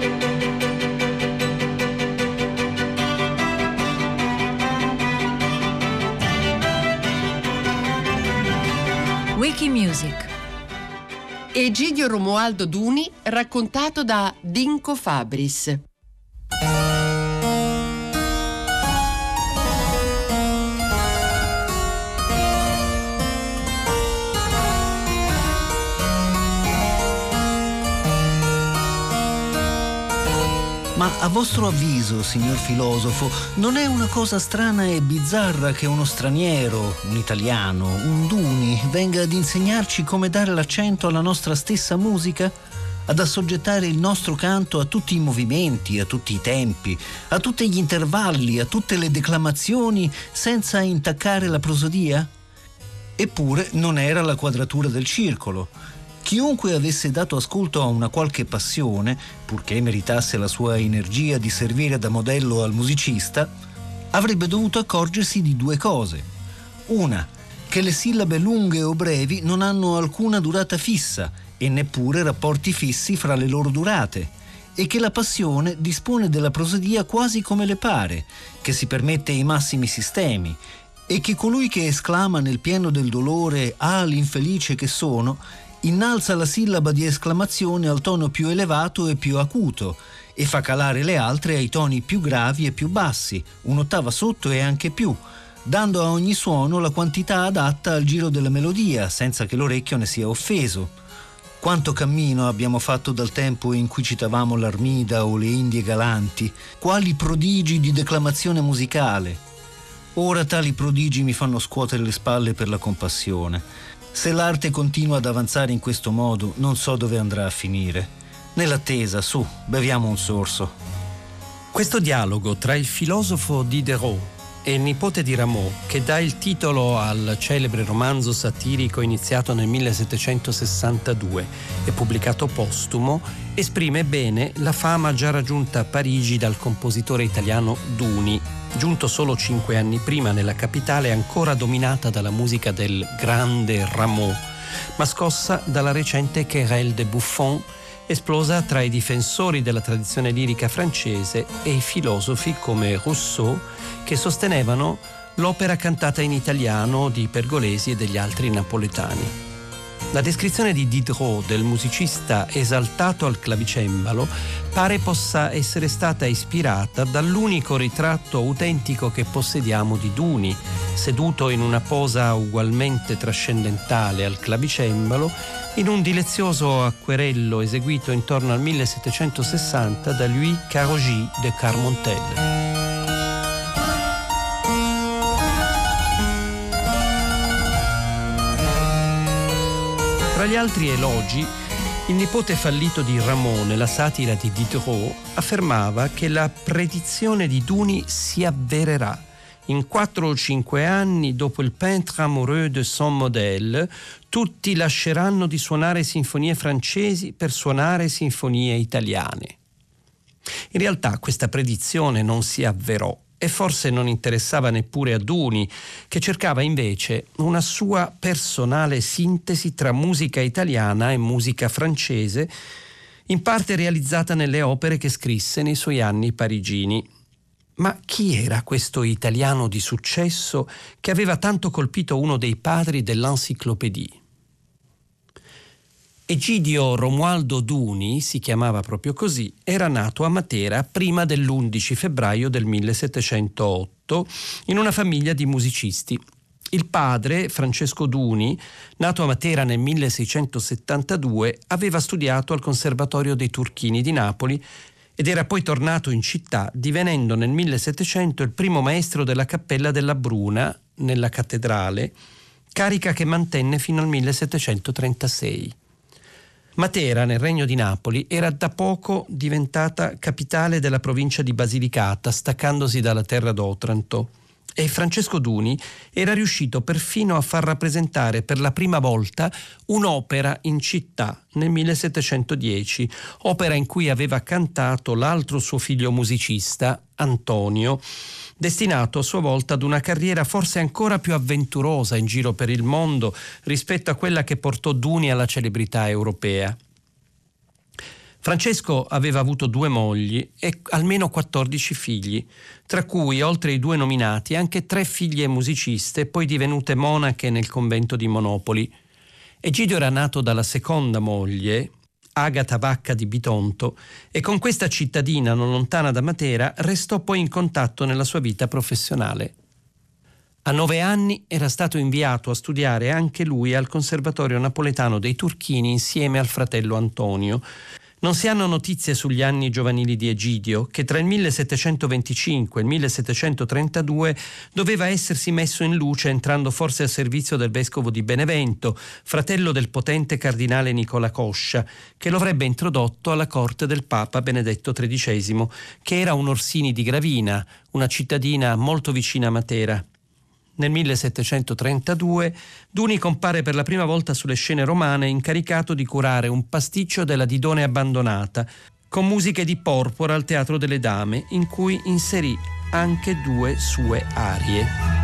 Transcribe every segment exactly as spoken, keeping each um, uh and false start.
Wikimusic. Egidio Romualdo Duni raccontato da Dinko Fabris. Ma a vostro avviso, signor filosofo, non è una cosa strana e bizzarra che uno straniero, un italiano, un Duni, venga ad insegnarci come dare l'accento alla nostra stessa musica? Ad assoggettare il nostro canto a tutti i movimenti, a tutti i tempi, a tutti gli intervalli, a tutte le declamazioni, senza intaccare la prosodia? Eppure non era la quadratura del circolo. Chiunque avesse dato ascolto a una qualche passione, purché meritasse la sua energia di servire da modello al musicista, avrebbe dovuto accorgersi di due cose. Una, che le sillabe lunghe o brevi non hanno alcuna durata fissa e neppure rapporti fissi fra le loro durate, e che la passione dispone della prosodia quasi come le pare, che si permette i massimi sistemi, e che colui che esclama nel pieno del dolore «Ah, l'infelice che sono», innalza la sillaba di esclamazione al tono più elevato e più acuto e fa calare le altre ai toni più gravi e più bassi, un'ottava sotto e anche più, dando a ogni suono la quantità adatta al giro della melodia, senza che l'orecchio ne sia offeso. Quanto cammino abbiamo fatto dal tempo in cui citavamo l'Armida o le Indie galanti, quali prodigi di declamazione musicale. Ora tali prodigi mi fanno scuotere le spalle per la compassione. Se l'arte continua ad avanzare in questo modo, non so dove andrà a finire. Nell'attesa, su, beviamo un sorso. Questo dialogo tra il filosofo Diderot e il nipote di Rameau, che dà il titolo al celebre romanzo satirico iniziato nel millesettecentosessantadue e pubblicato postumo, esprime bene la fama già raggiunta a Parigi dal compositore italiano Duni, giunto solo cinque anni prima nella capitale ancora dominata dalla musica del grande Rameau, ma scossa dalla recente querelle de Buffon, esplosa tra i difensori della tradizione lirica francese e i filosofi come Rousseau, che sostenevano l'opera cantata in italiano di Pergolesi e degli altri napoletani. La descrizione di Diderot del musicista esaltato al clavicembalo pare possa essere stata ispirata dall'unico ritratto autentico che possediamo di Duni, seduto in una posa ugualmente trascendentale al clavicembalo, in un delizioso acquerello eseguito intorno al millesettecentosessanta da Louis Carogy de Carmontel. Tra gli altri elogi, il nipote fallito di Rameau nella satira di Diderot affermava che la predizione di Duni si avvererà. In quattro o cinque anni, dopo il peintre amoureux de son modèle, tutti lasceranno di suonare sinfonie francesi per suonare sinfonie italiane. In realtà questa predizione non si avverò e forse non interessava neppure a Duni, che cercava invece una sua personale sintesi tra musica italiana e musica francese, in parte realizzata nelle opere che scrisse nei suoi anni parigini. Ma chi era questo italiano di successo che aveva tanto colpito uno dei padri dell'Encyclopédie? Egidio Romualdo Duni, si chiamava proprio così, era nato a Matera prima dell'undici febbraio del millesettecentootto in una famiglia di musicisti. Il padre, Francesco Duni, nato a Matera nel milleseicentosettantadue, aveva studiato al Conservatorio dei Turchini di Napoli ed era poi tornato in città, divenendo nel millesettecento il primo maestro della Cappella della Bruna, nella cattedrale, carica che mantenne fino al millesettecentotrentasei. Matera, nel Regno di Napoli, era da poco diventata capitale della provincia di Basilicata, staccandosi dalla terra d'Otranto, e Francesco Duni era riuscito perfino a far rappresentare per la prima volta un'opera in città nel millesettecentodieci, opera in cui aveva cantato l'altro suo figlio musicista, Antonio, destinato a sua volta ad una carriera forse ancora più avventurosa in giro per il mondo rispetto a quella che portò Duni alla celebrità europea. Francesco aveva avuto due mogli e almeno quattordici figli, tra cui, oltre ai due nominati, anche tre figlie musiciste, poi divenute monache nel convento di Monopoli. Egidio era nato dalla seconda moglie, Agata Vacca di Bitonto, e con questa cittadina non lontana da Matera restò poi in contatto nella sua vita professionale. A nove anni era stato inviato a studiare anche lui al Conservatorio Napoletano dei Turchini insieme al fratello Antonio. Non si hanno notizie sugli anni giovanili di Egidio, che tra il millesettecentoventicinque e il millesettecentotrentadue doveva essersi messo in luce entrando forse al servizio del vescovo di Benevento, fratello del potente cardinale Nicola Coscia, che lo avrebbe introdotto alla corte del Papa Benedetto tredicesimo, che era un Orsini di Gravina, una cittadina molto vicina a Matera. Nel millesettecentotrentadue Duni compare per la prima volta sulle scene romane incaricato di curare un pasticcio della Didone abbandonata, con musiche di Porpora al Teatro delle Dame, in cui inserì anche due sue arie.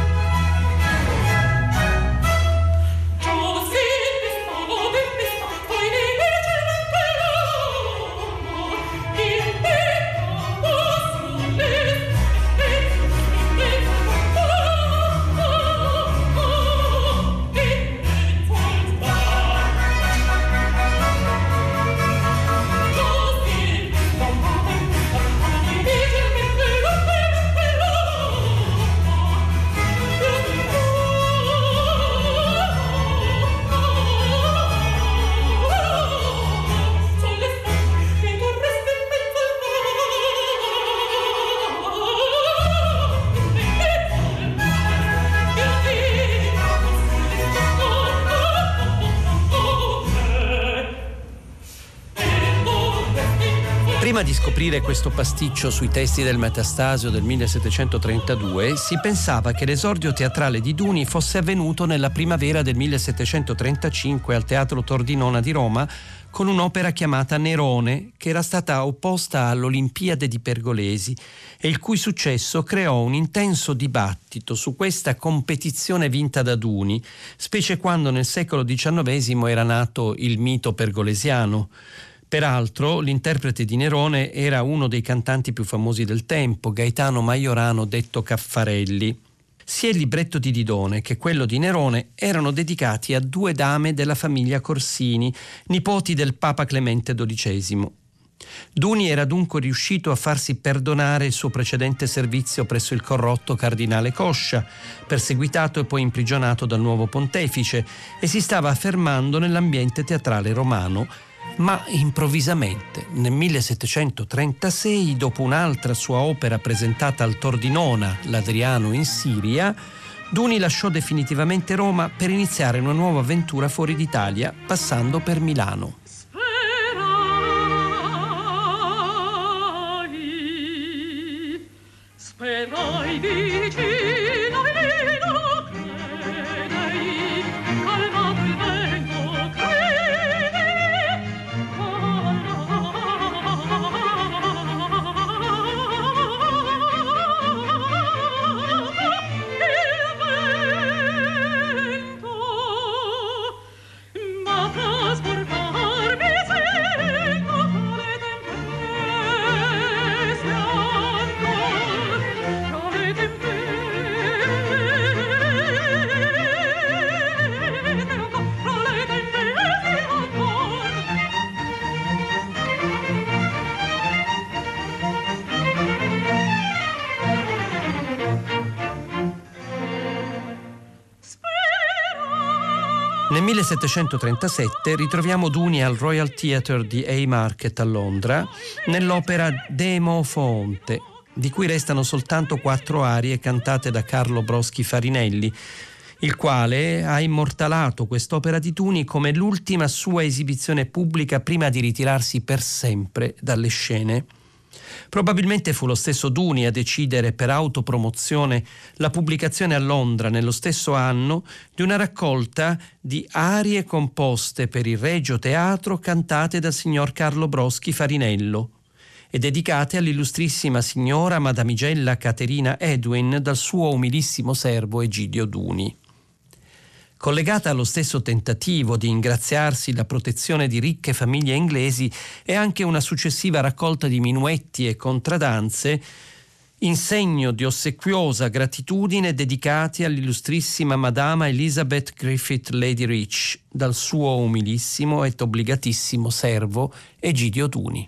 Prima di scoprire questo pasticcio sui testi del Metastasio del millesettecentotrentadue, si pensava che l'esordio teatrale di Duni fosse avvenuto nella primavera del millesettecentotrentacinque al Teatro Tordinona di Roma con un'opera chiamata Nerone, che era stata opposta all'Olimpiade di Pergolesi e il cui successo creò un intenso dibattito su questa competizione vinta da Duni, specie quando nel secolo diciannovesimo era nato il mito pergolesiano. Peraltro, l'interprete di Nerone era uno dei cantanti più famosi del tempo, Gaetano Majorano, detto Caffarelli. Sia il libretto di Didone che quello di Nerone erano dedicati a due dame della famiglia Corsini, nipoti del Papa Clemente dodicesimo. Duni era dunque riuscito a farsi perdonare il suo precedente servizio presso il corrotto cardinale Coscia, perseguitato e poi imprigionato dal nuovo pontefice, e si stava affermando nell'ambiente teatrale romano. Ma improvvisamente, nel millesettecentotrentasei, dopo un'altra sua opera presentata al Tordinona, L'Adriano in Siria, Duni lasciò definitivamente Roma per iniziare una nuova avventura fuori d'Italia, passando per Milano. Sperai, sperai vicino, vicino, credei, calmato il vento, credei. Nel millesettecentotrentasette ritroviamo Duni al Royal Theatre di Haymarket a Londra nell'opera Demo Foonte, di cui restano soltanto quattro arie cantate da Carlo Broschi Farinelli, il quale ha immortalato quest'opera di Duni come l'ultima sua esibizione pubblica prima di ritirarsi per sempre dalle scene. Probabilmente fu lo stesso Duni a decidere per autopromozione la pubblicazione a Londra nello stesso anno di una raccolta di arie composte per il Regio Teatro cantate dal signor Carlo Broschi Farinello e dedicate all'illustrissima signora Madamigella Caterina Edwin dal suo umilissimo servo Egidio Duni. Collegata allo stesso tentativo di ingraziarsi la protezione di ricche famiglie inglesi è anche una successiva raccolta di minuetti e contradanze in segno di ossequiosa gratitudine dedicati all'illustrissima Madama Elizabeth Griffith Lady Rich dal suo umilissimo ed obbligatissimo servo Egidio Duni.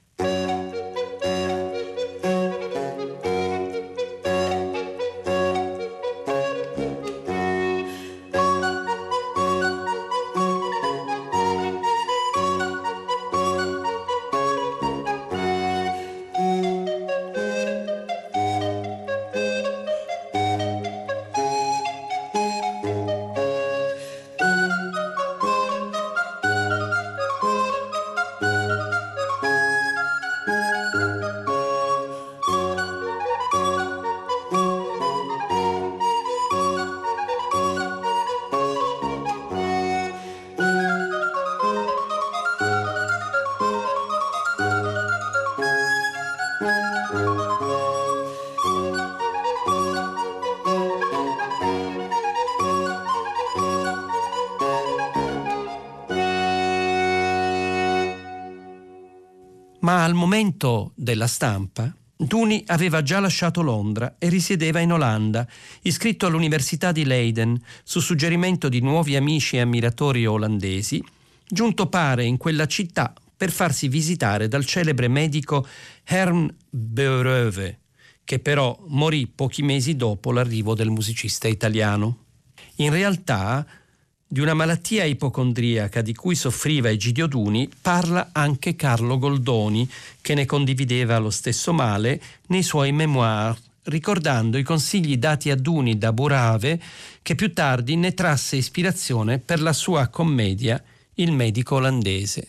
Ma al momento della stampa, Duni aveva già lasciato Londra e risiedeva in Olanda, iscritto all'Università di Leiden su suggerimento di nuovi amici e ammiratori olandesi, giunto pare in quella città per farsi visitare dal celebre medico Herm Boerhaave, che però morì pochi mesi dopo l'arrivo del musicista italiano. In realtà, di una malattia ipocondriaca di cui soffriva Egidio Duni parla anche Carlo Goldoni, che ne condivideva lo stesso male nei suoi memoir, ricordando i consigli dati a Duni da Boerhaave, che più tardi ne trasse ispirazione per la sua commedia Il medico olandese.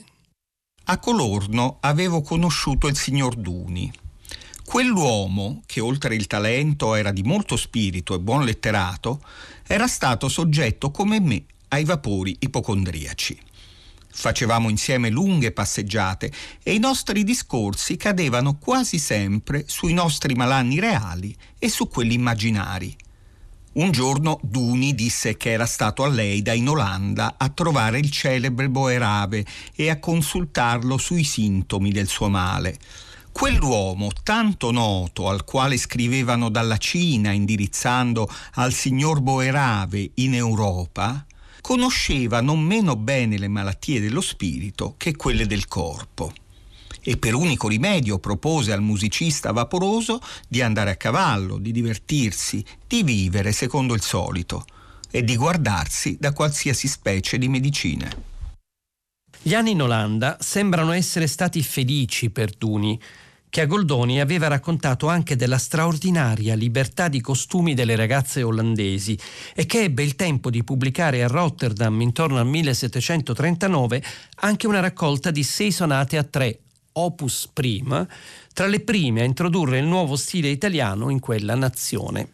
A Colorno avevo conosciuto il signor Duni. Quell'uomo, che oltre il talento era di molto spirito e buon letterato, era stato soggetto come me ai vapori ipocondriaci. Facevamo insieme lunghe passeggiate e i nostri discorsi cadevano quasi sempre sui nostri malanni reali e su quelli immaginari. Un giorno Duni disse che era stato a Leida in Olanda a trovare il celebre Boerhaave e a consultarlo sui sintomi del suo male. Quell'uomo tanto noto, al quale scrivevano dalla Cina indirizzando al signor Boerhaave in Europa, conosceva non meno bene le malattie dello spirito che quelle del corpo. E per unico rimedio propose al musicista vaporoso di andare a cavallo, di divertirsi, di vivere secondo il solito e di guardarsi da qualsiasi specie di medicina. Gli anni in Olanda sembrano essere stati felici per Duni, che a Goldoni aveva raccontato anche della straordinaria libertà di costumi delle ragazze olandesi e che ebbe il tempo di pubblicare a Rotterdam intorno al millesettecentotrentanove anche una raccolta di sei sonate a tre, opus prima, tra le prime a introdurre il nuovo stile italiano in quella nazione.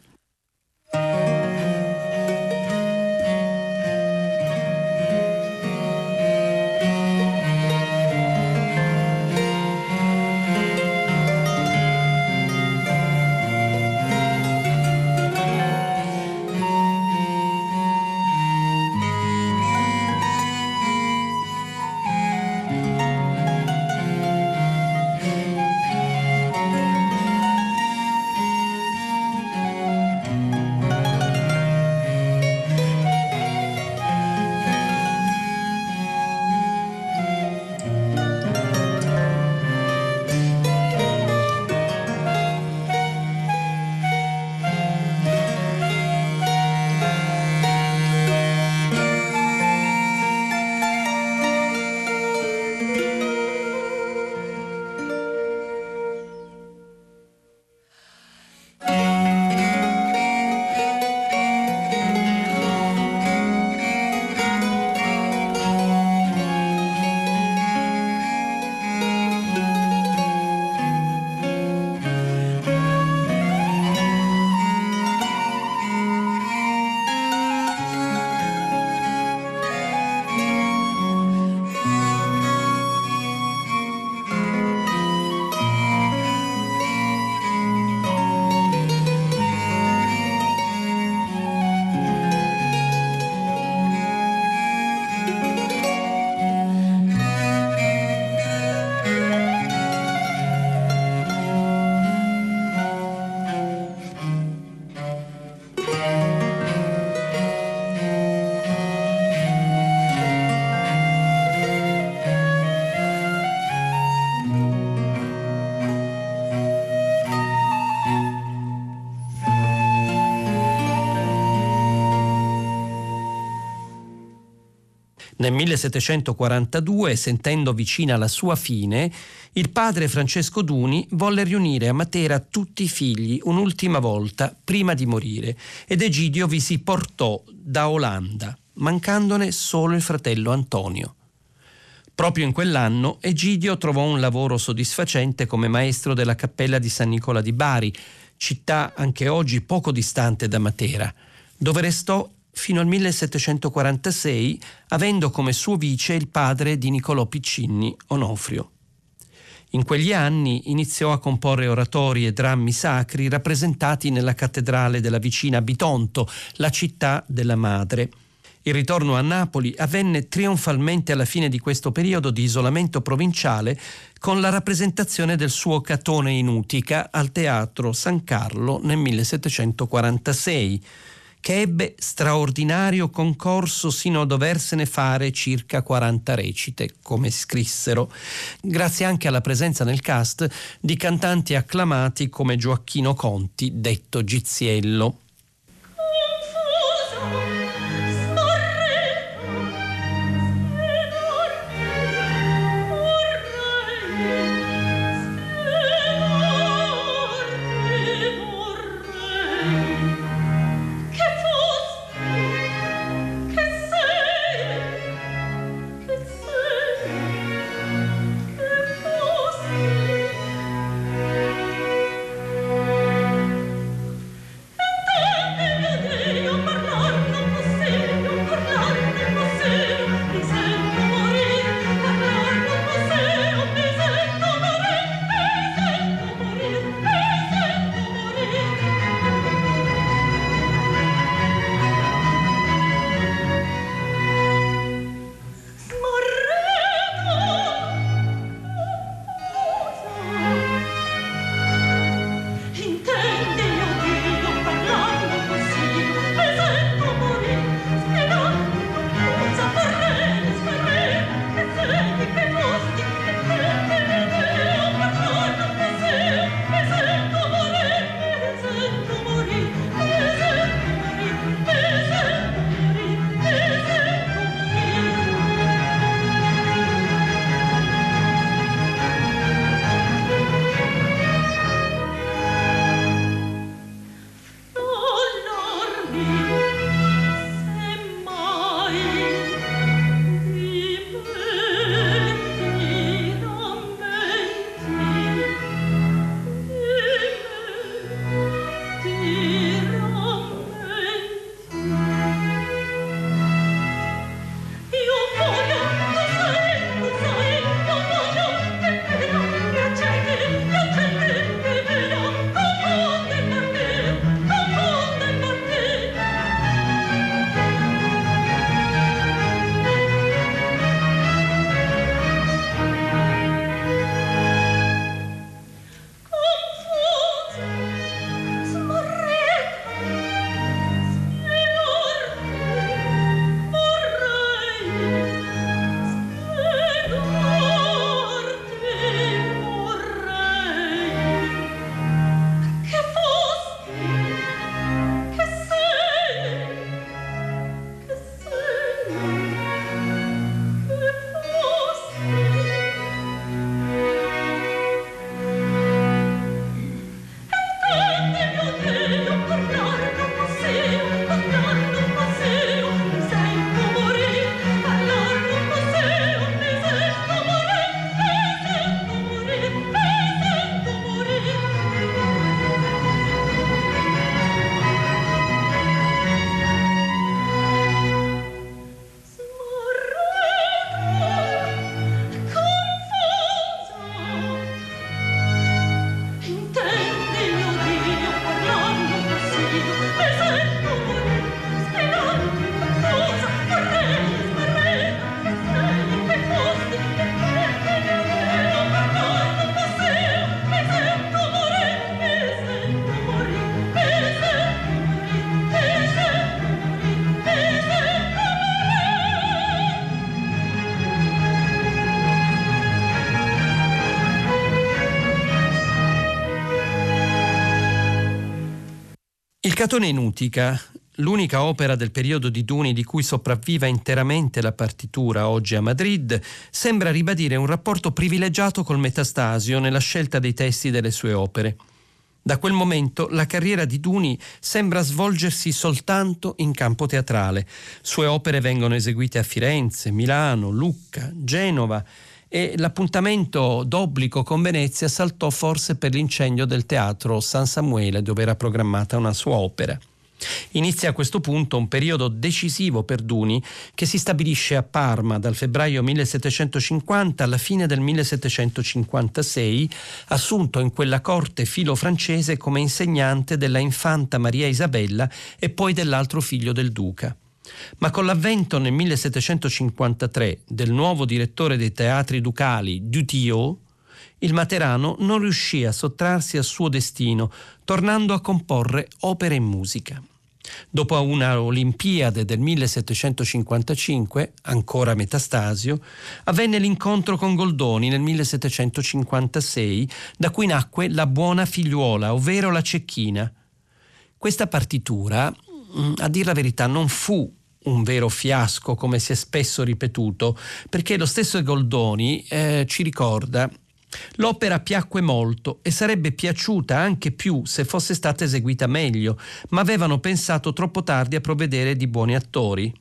Nel millesettecentoquarantadue, sentendo vicina la sua fine, il padre Francesco Duni volle riunire a Matera tutti i figli un'ultima volta prima di morire ed Egidio vi si portò da Olanda, mancandone solo il fratello Antonio. Proprio in quell'anno Egidio trovò un lavoro soddisfacente come maestro della cappella di San Nicola di Bari, città anche oggi poco distante da Matera, dove restò fino al millesettecentoquarantasei, avendo come suo vice il padre di Niccolò Piccinni, Onofrio. In quegli anni iniziò a comporre oratori e drammi sacri rappresentati nella cattedrale della vicina Bitonto, la città della madre. Il ritorno a Napoli avvenne trionfalmente alla fine di questo periodo di isolamento provinciale con la rappresentazione del suo Catone in Utica al Teatro San Carlo nel millesettecentoquarantasei, che ebbe straordinario concorso sino a doversene fare circa quaranta recite, come scrissero, grazie anche alla presenza nel cast di cantanti acclamati come Gioacchino Conti, detto Giziello. Il Catone in Utica l'unica opera del periodo di Duni di cui sopravviva interamente la partitura oggi a Madrid, sembra ribadire un rapporto privilegiato col Metastasio nella scelta dei testi delle sue opere. Da quel momento la carriera di Duni sembra svolgersi soltanto in campo teatrale. Sue opere vengono eseguite a Firenze, Milano, Lucca, Genova e l'appuntamento d'obbligo con Venezia saltò forse per l'incendio del teatro San Samuele, dove era programmata una sua opera. Inizia a questo punto un periodo decisivo per Duni, che si stabilisce a Parma dal febbraio millesettecentocinquanta alla fine del millesettecentocinquantasei, assunto in quella corte filo-francese come insegnante della infanta Maria Isabella e poi dell'altro figlio del duca. Ma con l'avvento nel millesettecentocinquantatré del nuovo direttore dei teatri ducali, Dutillot, il Materano non riuscì a sottrarsi al suo destino, tornando a comporre opere e musica. Dopo una Olimpiade del millesettecentocinquantacinque, ancora Metastasio, avvenne l'incontro con Goldoni nel millesettecentocinquantasei, da cui nacque La buona figliuola, ovvero La cecchina. Questa partitura, a dir la verità, non fu un vero fiasco, come si è spesso ripetuto, perché lo stesso Goldoni eh, ci ricorda: l'opera piacque molto e sarebbe piaciuta anche più se fosse stata eseguita meglio, ma avevano pensato troppo tardi a provvedere di buoni attori.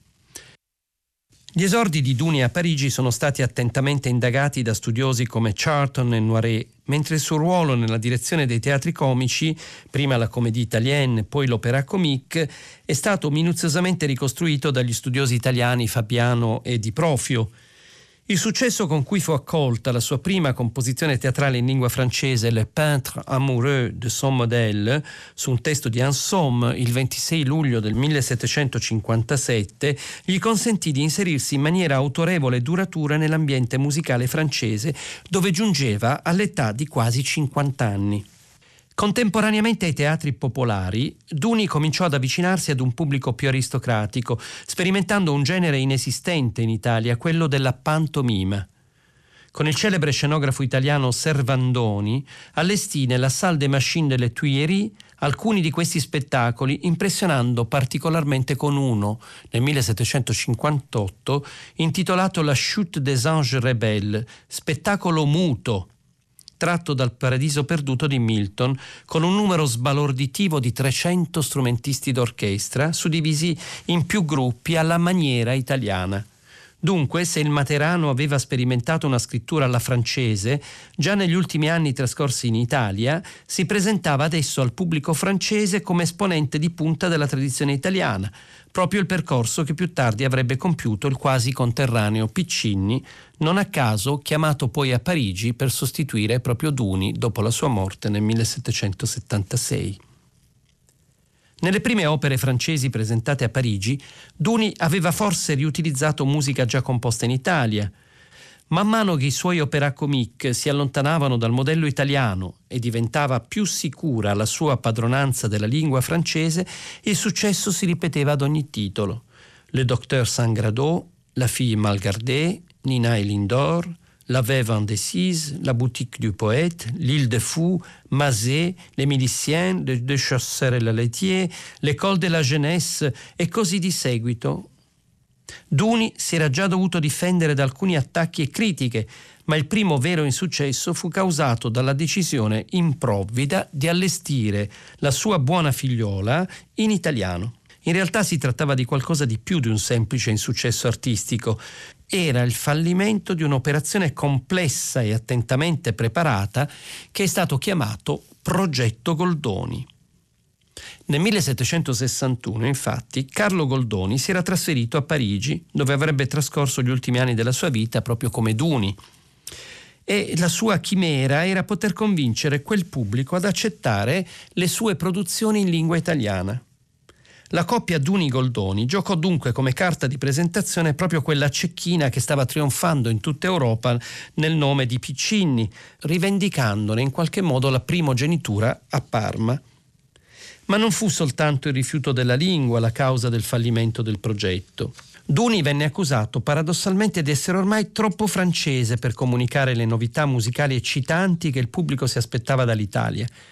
Gli esordi di Duni a Parigi sono stati attentamente indagati da studiosi come Charton e Noiret, mentre il suo ruolo nella direzione dei teatri comici, prima la Comédie Italienne, poi l'Opéra Comique, è stato minuziosamente ricostruito dagli studiosi italiani Fabiano e Di Profio. Il successo con cui fu accolta la sua prima composizione teatrale in lingua francese, Le peintre amoureux de son modèle, su un testo di Anselme, il ventisei luglio del millesettecentocinquantasette, gli consentì di inserirsi in maniera autorevole e duratura nell'ambiente musicale francese, dove giungeva all'età di quasi cinquanta anni. Contemporaneamente ai teatri popolari, Duni cominciò ad avvicinarsi ad un pubblico più aristocratico, sperimentando un genere inesistente in Italia, quello della pantomima. Con il celebre scenografo italiano Servandoni, allestì nella Salle des Machines de les Tuileries alcuni di questi spettacoli, impressionando particolarmente con uno, nel millesettecentocinquantotto, intitolato La Chute des Anges Rebelles, spettacolo muto, tratto dal Paradiso perduto di Milton, con un numero sbalorditivo di trecento strumentisti d'orchestra, suddivisi in più gruppi alla maniera italiana. Dunque, se il Materano aveva sperimentato una scrittura alla francese, già negli ultimi anni trascorsi in Italia, si presentava adesso al pubblico francese come esponente di punta della tradizione italiana, proprio il percorso che più tardi avrebbe compiuto il quasi conterraneo Piccinni, non a caso chiamato poi a Parigi per sostituire proprio Duni dopo la sua morte nel millesettecentosettantasei. Nelle prime opere francesi presentate a Parigi, Duni aveva forse riutilizzato musica già composta in Italia. Man mano che i suoi opéra comique si allontanavano dal modello italiano e diventava più sicura la sua padronanza della lingua francese, il successo si ripeteva ad ogni titolo. Le Docteur Sangrado, La fille mal gardée, Nina et Lindor, La Veuve indécise, La boutique du poète, L'île de Fou, Mazet, Les Miliciens, Les Deux Chasseurs et la Laitier, L'école de la jeunesse e così di seguito. Duni si era già dovuto difendere da alcuni attacchi e critiche, ma il primo vero insuccesso fu causato dalla decisione improvvida di allestire la sua buona figliola in italiano. In realtà si trattava di qualcosa di più di un semplice insuccesso artistico. Era il fallimento di un'operazione complessa e attentamente preparata che è stato chiamato Progetto Goldoni. Nel millesettecentosessantuno, infatti, Carlo Goldoni si era trasferito a Parigi, dove avrebbe trascorso gli ultimi anni della sua vita proprio come Duni. E la sua chimera era poter convincere quel pubblico ad accettare le sue produzioni in lingua italiana. La coppia Duni-Goldoni giocò dunque come carta di presentazione proprio quella cecchina che stava trionfando in tutta Europa nel nome di Piccinni, rivendicandone in qualche modo la primogenitura a Parma. Ma non fu soltanto il rifiuto della lingua la causa del fallimento del progetto. Duni venne accusato paradossalmente di essere ormai troppo francese per comunicare le novità musicali eccitanti che il pubblico si aspettava dall'Italia.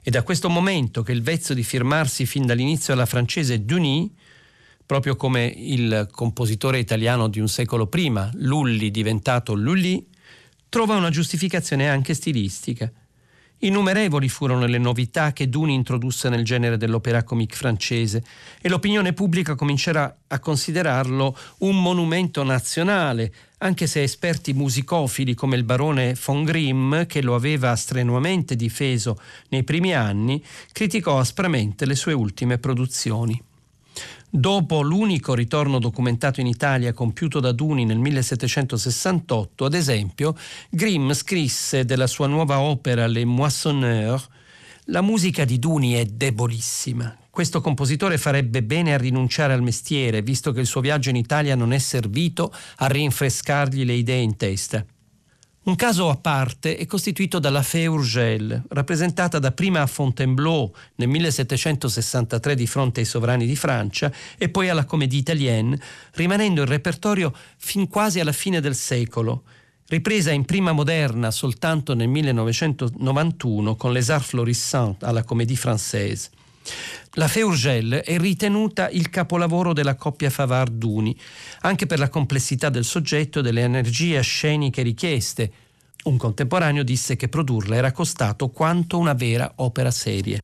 È da questo momento che il vezzo di firmarsi fin dall'inizio alla francese Duny, proprio come il compositore italiano di un secolo prima, Lully diventato Lully, trova una giustificazione anche stilistica. Innumerevoli furono le novità che Duny introdusse nel genere dell'opéra comique francese e l'opinione pubblica comincerà a considerarlo un monumento nazionale, anche se esperti musicofili come il barone von Grimm, che lo aveva strenuamente difeso nei primi anni, criticò aspramente le sue ultime produzioni. Dopo l'unico ritorno documentato in Italia compiuto da Duny nel millesettecentosessantotto, ad esempio, Grimm scrisse della sua nuova opera Les Moissonneurs: la musica di Duny è debolissima. Questo compositore farebbe bene a rinunciare al mestiere, visto che il suo viaggio in Italia non è servito a rinfrescargli le idee in testa. Un caso a parte è costituito dalla Fée Urgell, rappresentata dapprima a Fontainebleau nel millesettecentosessantatré di fronte ai sovrani di Francia e poi alla Comédie Italienne, rimanendo in repertorio fin quasi alla fine del secolo, ripresa in prima moderna soltanto nel millenovecentonovantuno con Les Arts Florissants alla Comédie Française. La Fée Urgell è ritenuta il capolavoro della coppia Favart-Duny, anche per la complessità del soggetto e delle energie sceniche richieste. Un contemporaneo disse che produrla era costato quanto una vera opera serie.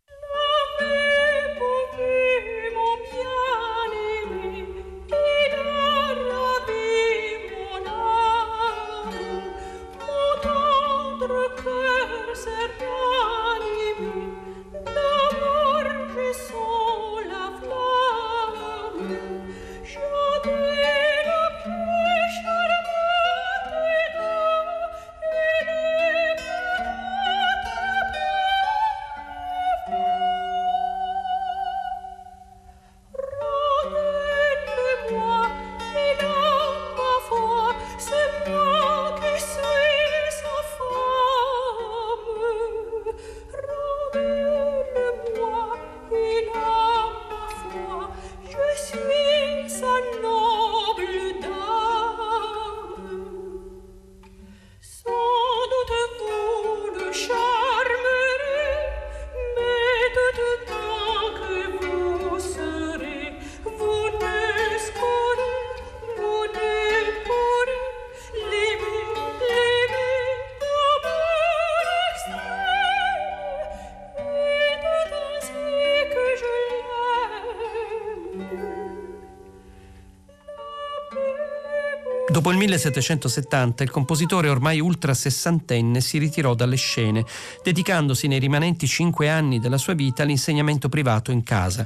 Dopo il millesettecentosettanta il compositore ormai ultra sessantenne si ritirò dalle scene, dedicandosi nei rimanenti cinque anni della sua vita all'insegnamento privato in casa.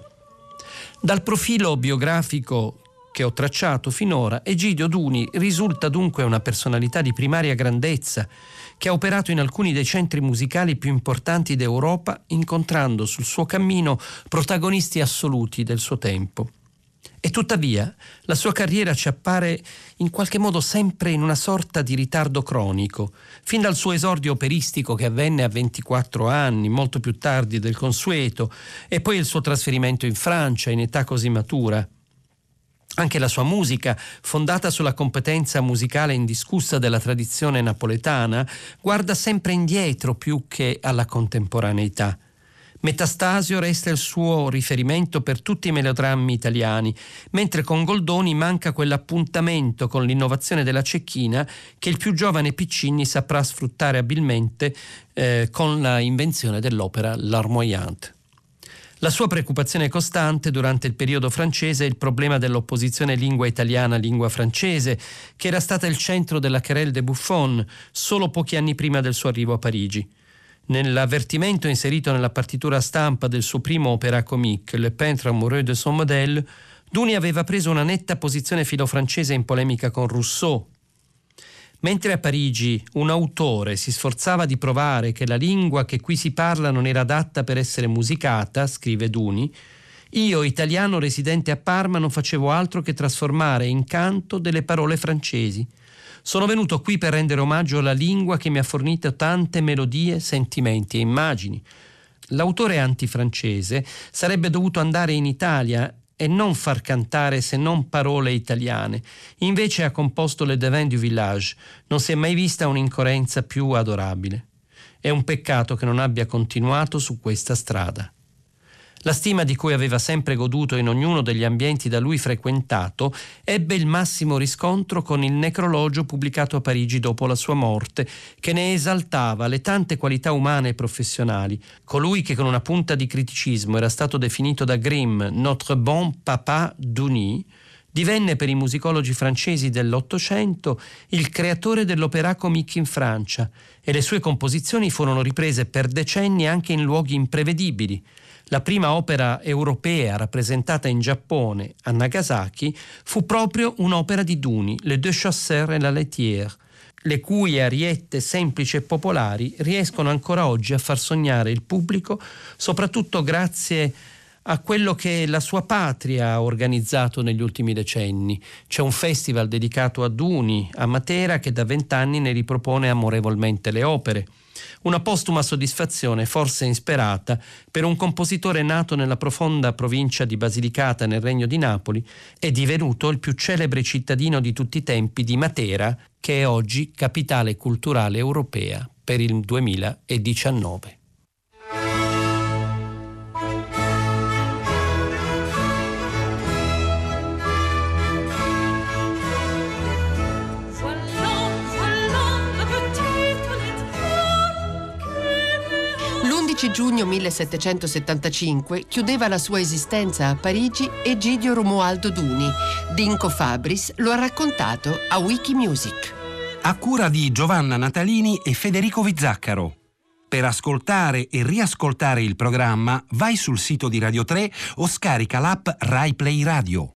Dal profilo biografico che ho tracciato finora, Egidio Duny risulta dunque una personalità di primaria grandezza che ha operato in alcuni dei centri musicali più importanti d'Europa, incontrando sul suo cammino protagonisti assoluti del suo tempo. E tuttavia la sua carriera ci appare in qualche modo sempre in una sorta di ritardo cronico, fin dal suo esordio operistico che avvenne a ventiquattro anni, molto più tardi del consueto, e poi il suo trasferimento in Francia in età così matura. Anche la sua musica, fondata sulla competenza musicale indiscussa della tradizione napoletana, guarda sempre indietro più che alla contemporaneità. Metastasio resta il suo riferimento per tutti i melodrammi italiani, mentre con Goldoni manca quell'appuntamento con l'innovazione della cecchina che il più giovane Piccinni saprà sfruttare abilmente eh, con la invenzione dell'opera Larmoyante. La sua preoccupazione costante durante il periodo francese è il problema dell'opposizione lingua italiana-lingua francese, che era stata il centro della querelle de Buffon solo pochi anni prima del suo arrivo a Parigi. Nell'avvertimento inserito nella partitura stampa del suo primo opéra comique, Le peintre amoureux de son modèle, Duny aveva preso una netta posizione filofrancese in polemica con Rousseau. Mentre a Parigi un autore si sforzava di provare che la lingua che qui si parla non era adatta per essere musicata, scrive Duny, io, italiano residente a Parma, non facevo altro che trasformare in canto delle parole francesi. Sono venuto qui per rendere omaggio alla lingua che mi ha fornito tante melodie, sentimenti e immagini. L'autore antifrancese sarebbe dovuto andare in Italia e non far cantare se non parole italiane. Invece ha composto Le Devin du Village. Non si è mai vista un'incoerenza più adorabile. È un peccato che non abbia continuato su questa strada. La stima di cui aveva sempre goduto in ognuno degli ambienti da lui frequentato ebbe il massimo riscontro con il necrologio pubblicato a Parigi dopo la sua morte, che ne esaltava le tante qualità umane e professionali. Colui che con una punta di criticismo era stato definito da Grimm «notre bon papa Douny», divenne per i musicologi francesi dell'Ottocento il creatore dell'opéra comique in Francia, e le sue composizioni furono riprese per decenni anche in luoghi imprevedibili. La prima opera europea rappresentata in Giappone, a Nagasaki, fu proprio un'opera di Douny, Les Deux Chasseurs et la Laitière, le cui ariette semplici e popolari riescono ancora oggi a far sognare il pubblico, soprattutto grazie a quello che la sua patria ha organizzato negli ultimi decenni. C'è un festival dedicato a Douny a Matera che da vent'anni ne ripropone amorevolmente le opere. Una postuma soddisfazione forse insperata per un compositore nato nella profonda provincia di Basilicata nel Regno di Napoli e divenuto il più celebre cittadino di tutti i tempi di Matera, che è oggi capitale culturale europea per il duemiladiciannove. l'undici giugno millesettecentosettantacinque chiudeva la sua esistenza a Parigi Egidio Romualdo Douny. Dinco Fabris lo ha raccontato a Wikimusic. A cura di Giovanna Natalini e Federico Vizzaccaro. Per ascoltare e riascoltare il programma vai sul sito di Radio tre o scarica l'app Rai Play Radio.